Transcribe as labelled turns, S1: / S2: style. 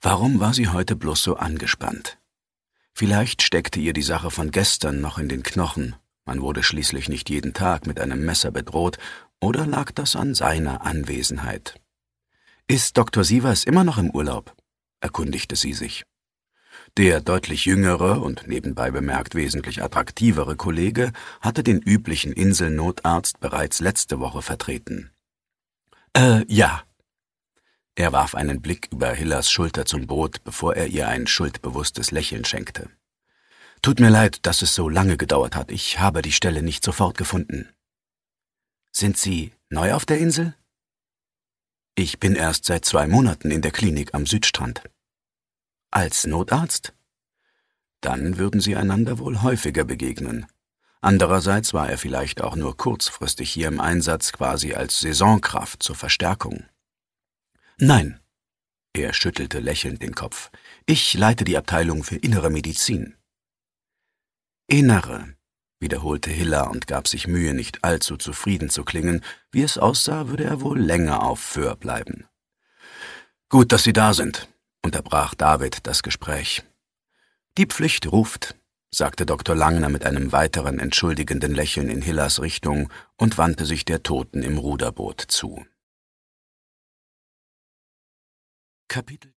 S1: Warum war sie heute bloß so angespannt? Vielleicht steckte ihr die Sache von gestern noch in den Knochen, man wurde schließlich nicht jeden Tag mit einem Messer bedroht, oder lag das an seiner Anwesenheit? »Ist Dr. Sievers immer noch im Urlaub?« erkundigte sie sich. Der deutlich jüngere und nebenbei bemerkt wesentlich attraktivere Kollege hatte den üblichen Inselnotarzt bereits letzte Woche vertreten. Ja.« Er warf einen Blick über Hillers Schulter zum Boot, bevor er ihr ein schuldbewusstes Lächeln schenkte. »Tut mir leid, dass es so lange gedauert hat. Ich habe die Stelle nicht sofort gefunden.« »Sind Sie neu auf der Insel?« »Ich bin erst seit 2 Monaten in der Klinik am Südstrand.« »Als Notarzt?« »Dann würden Sie einander wohl häufiger begegnen. Andererseits war er vielleicht auch nur kurzfristig hier im Einsatz, quasi als Saisonkraft zur Verstärkung.« »Nein.« Er schüttelte lächelnd den Kopf. »Ich leite die Abteilung für Innere Medizin.« »Innere«, wiederholte Hiller und gab sich Mühe, nicht allzu zufrieden zu klingen. Wie es aussah, würde er wohl länger auf Föhr bleiben. »Gut, dass Sie da sind«, unterbrach David das Gespräch. »Die Pflicht ruft«, sagte Dr. Langner mit einem weiteren entschuldigenden Lächeln in Hillers Richtung und wandte sich der Toten im Ruderboot zu. Kapitel